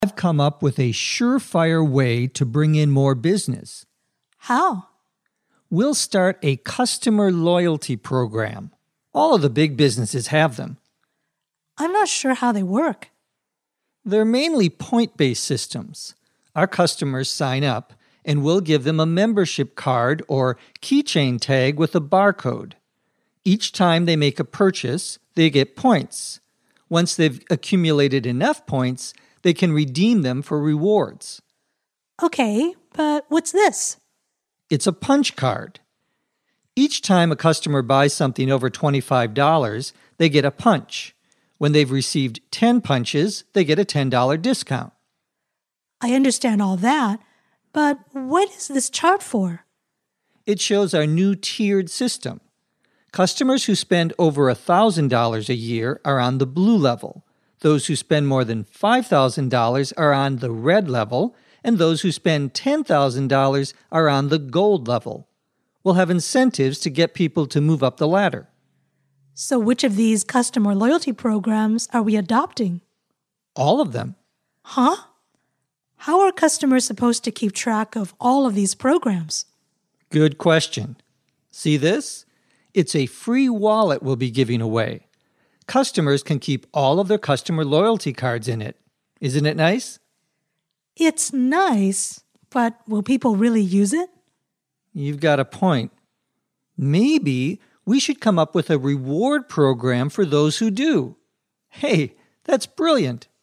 I've come up with a surefire way to bring in more business. How? We'll start a customer loyalty program. All of the big businesses have them. I'm not sure how they work. They're mainly point-based systems. Our customers sign up, and we'll give them a membership card or keychain tag with a barcode. Each time they make a purchase, they get points. Once they've accumulated enough points, they can redeem them for rewards. Okay, but what's this? It's a punch card. Each time a customer buys something over $25, they get a punch. When they've received 10 punches, they get a $10 discount. I understand all that, but what is this chart for? It shows our new tiered system. Customers who spend over $1,000 a year are on the blue level. Those who spend more than $5,000 are on the red level, and those who spend $10,000 are on the gold level. We'll have incentives to get people to move up the ladder. So which of these customer loyalty programs are we adopting? All of them. Huh? How are customers supposed to keep track of all of these programs? Good question. See this? It's a free wallet we'll be giving away. Customers can keep all of their customer loyalty cards in it. Isn't it nice? It's nice, but will people really use it? You've got a point. Maybe we should come up with a reward program for those who do. Hey, that's brilliant.